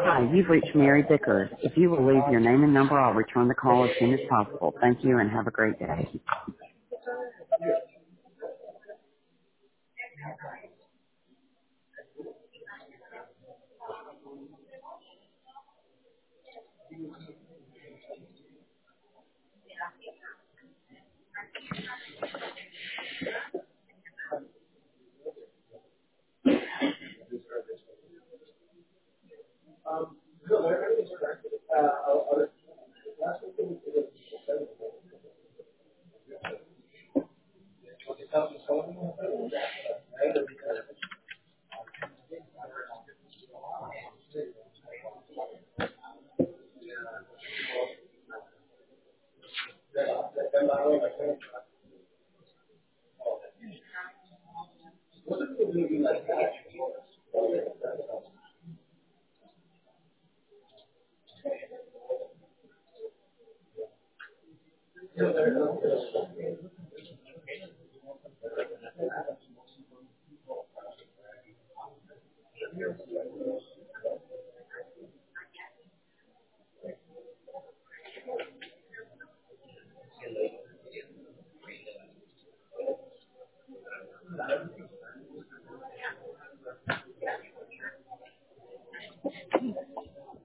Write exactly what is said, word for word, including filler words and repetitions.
Hi, you've reached Mary Vickers. If you will leave your name and number, I'll return the call as soon as possible. Thank you and have a great day.